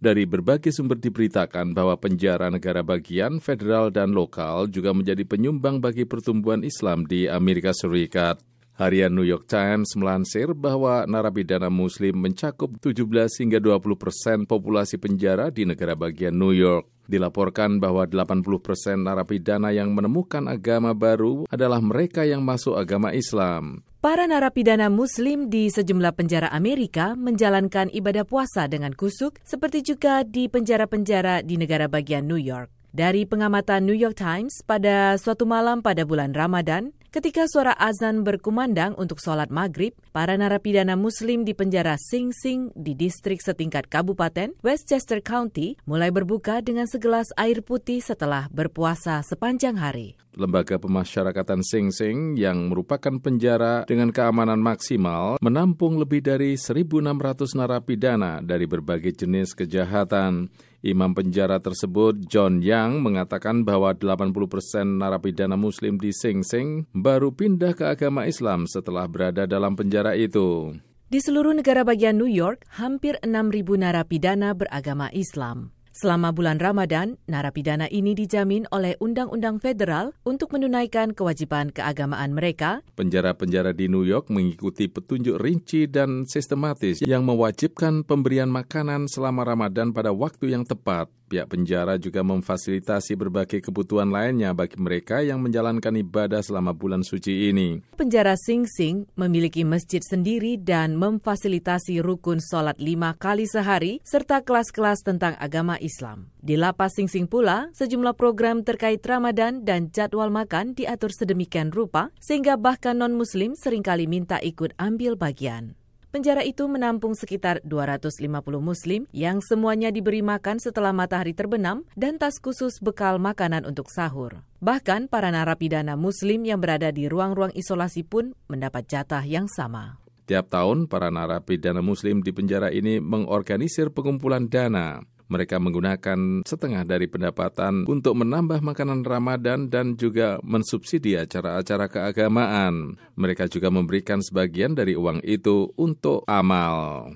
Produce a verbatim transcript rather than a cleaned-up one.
Dari berbagai sumber diberitakan bahwa penjara negara bagian, federal dan lokal juga menjadi penyumbang bagi pertumbuhan Islam di Amerika Serikat. Harian New York Times melansir bahwa narapidana Muslim mencakup tujuh belas hingga dua puluh persen populasi penjara di negara bagian New York. Dilaporkan bahwa delapan puluh persen narapidana yang menemukan agama baru adalah mereka yang masuk agama Islam. Para narapidana Muslim di sejumlah penjara Amerika menjalankan ibadah puasa dengan kusuk, seperti juga di penjara-penjara di negara bagian New York. Dari pengamatan New York Times, pada suatu malam pada bulan Ramadan, ketika suara azan berkumandang untuk sholat maghrib, para narapidana Muslim di penjara Sing Sing di distrik setingkat Kabupaten Westchester County mulai berbuka dengan segelas air putih setelah berpuasa sepanjang hari. Lembaga Pemasyarakatan Sing Sing yang merupakan penjara dengan keamanan maksimal menampung lebih dari seribu enam ratus narapidana dari berbagai jenis kejahatan. Imam penjara tersebut, John Young, mengatakan bahwa delapan puluh persen narapidana Muslim di Sing Sing baru pindah ke agama Islam setelah berada dalam penjara itu. Di seluruh negara bagian New York, hampir enam ribu narapidana beragama Islam. Selama bulan Ramadan, narapidana ini dijamin oleh undang-undang federal untuk menunaikan kewajiban keagamaan mereka. Penjara-penjara di New York mengikuti petunjuk rinci dan sistematis yang mewajibkan pemberian makanan selama Ramadan pada waktu yang tepat. Pihak penjara juga memfasilitasi berbagai kebutuhan lainnya bagi mereka yang menjalankan ibadah selama bulan suci ini. Penjara Sing Sing memiliki masjid sendiri dan memfasilitasi rukun sholat lima kali sehari serta kelas-kelas tentang agama Islam. Di lapas Sing Sing pula, sejumlah program terkait Ramadan dan jadwal makan diatur sedemikian rupa sehingga bahkan non-Muslim seringkali minta ikut ambil bagian. Penjara itu menampung sekitar dua ratus lima puluh Muslim yang semuanya diberi makan setelah matahari terbenam dan tas khusus bekal makanan untuk sahur. Bahkan para narapidana Muslim yang berada di ruang-ruang isolasi pun mendapat jatah yang sama. Tiap tahun, para narapidana Muslim di penjara ini mengorganisir pengumpulan dana. Mereka menggunakan setengah dari pendapatan untuk menambah makanan Ramadan dan juga mensubsidi acara-acara keagamaan. Mereka juga memberikan sebagian dari uang itu untuk amal.